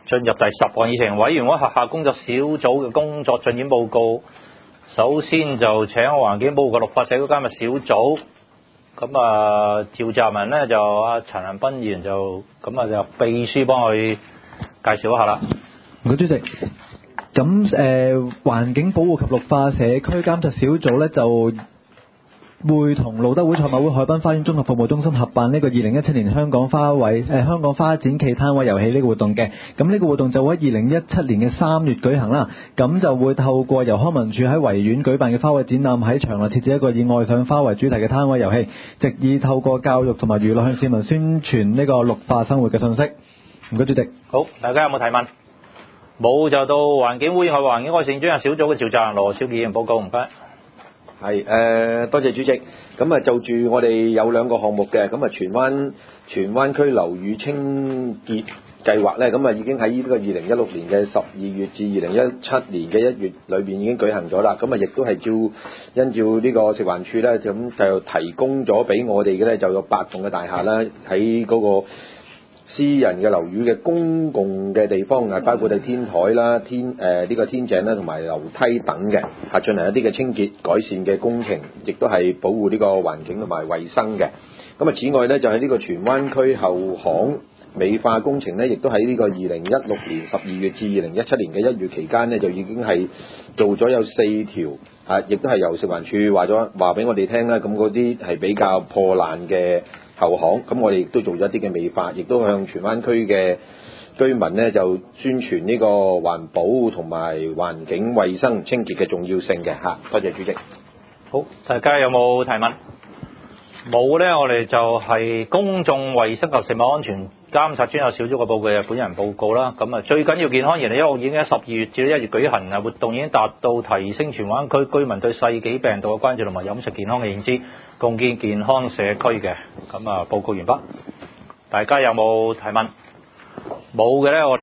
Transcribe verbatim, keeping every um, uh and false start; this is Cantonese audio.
進入第十項議程，委員會轄下工作小組嘅工作進展報告。首先就請環境保護及綠化社區監察小組，咁啊召集人呢就阿陳恒鑌議員就咁啊就秘書幫佢介紹一下啦。 唔該主席。咁誒、呃、環境保護及綠化社區監察小組咧就會同路德會賽馬會海濱花園綜合服務中心合辦呢個二零一七年香港花卉誒、呃、香港花展暨攤位遊戲呢個活動嘅。咁呢個活動就會喺二零一七年嘅三月舉行啦。咁就會透過由康文署喺維園舉辦嘅花卉展覽，喺場內設置一個以愛上花卉主題嘅攤位遊戲，藉以透過教育同埋娛樂向市民宣傳呢個綠化生活嘅信息。唔該主席。 好，大家有冇提問？冇就到環境污染及環境改善專責小組嘅召集人羅少傑議員報告，唔該。 係誒、呃，多謝主席。咁啊，就住我哋有兩個項目嘅，咁啊，荃灣荃灣區樓宇清潔計劃咧，咁啊已經喺呢個二零一六年嘅十二月至二零一七年嘅一月裏邊已經舉行咗啦。咁啊，亦都係照因照呢個食環署咧，咁就提供咗俾我哋嘅咧，就有八棟嘅大廈啦，喺嗰個私人嘅樓宇嘅公共嘅地方啊，包括係天台啦、天誒呢、呃這個天井啦，同埋樓梯等嘅，係進行一啲嘅清潔改善嘅工程，亦都係保護呢個環境同埋衞生嘅。咁啊，此外呢，就喺呢個荃灣區後巷美化工程呢，亦都喺呢個二零一六年十二月至二零一七年嘅一月期間呢，就已經係做咗有四條啊，亦都係由食環署話咗話俾我哋聽啦。咁嗰啲係比較破爛嘅後巷，咁我哋亦都做咗一啲嘅美化，亦都向荃灣區嘅居民呢就宣傳呢個環保同埋環境衛生清潔嘅重要性嘅嚇。多謝主席。 好，大家有冇提問？冇呢，我哋就係公眾衛生及食物安全監察專責小組嘅報告，本人報告啦。咁啊，最緊要健康二零一六已經喺十二月至一月舉行啊，活動已經達到提升荃灣區居民對世紀病毒嘅關注同埋飲食健康嘅認知，共建健康社區嘅。咁啊，報告完畢。大家有冇提問？冇嘅呢，我